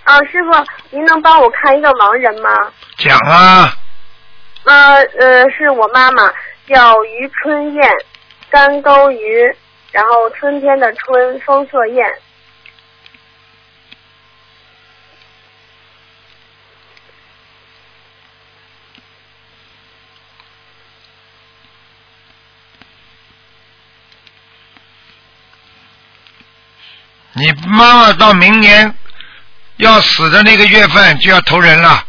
啊，师傅，您能帮我看一个亡人吗？ 讲啊。 是我妈妈，叫于春燕，干钩鱼，然后春天的春，风色燕。 你妈妈到明年要死的那个月份就要投人了。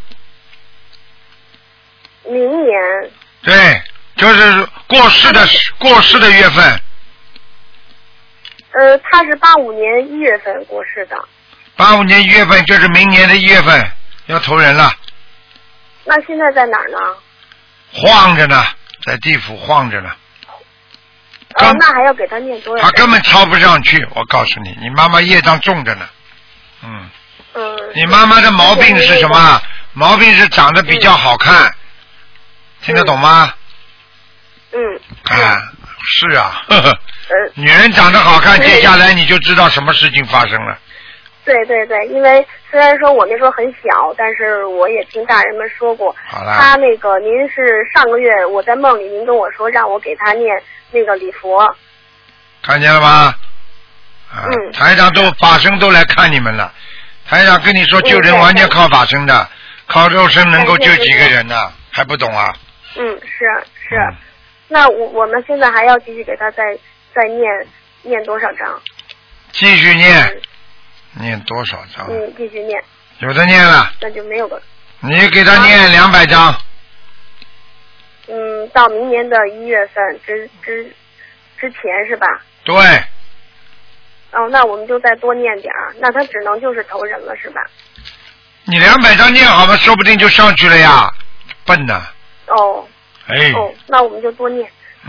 明年。 对，就是过世的月份。 他是85年1月份过世的。 85年1月份就是明年的1月份要投人了。 那现在在哪儿呢？ 晃着呢，在地府晃着呢。 那还要给他念多少？ 他根本抄不上去，我告诉你，你妈妈业障重着呢。你妈妈的毛病是什么？毛病是长得比较好看，听得懂吗？是啊，呵呵。女人长得好看，接下来你就知道什么事情发生了。 对对对，因为虽然说我那时候很小，但是我也听大人们说过。 好了。 他那个，您是上个月我在梦里，您跟我说让我给他念那个礼佛。 看见了吗？台长都法身都来看你们了。台长跟你说救人完全靠法身的，靠肉身能够救几个人呢？还不懂啊？ 是。那我们现在还要继续给他再念多少章？ 继续念。念多少章？ 继续念。 有的念了。 那就没有了。 你给他念200章。 到明年的1月份之前是吧？ 对。 那我们就再多念点儿，那他只能就是投人了是吧？ 你200章念好了，说不定就上去了呀，笨呐。 那我们就多念。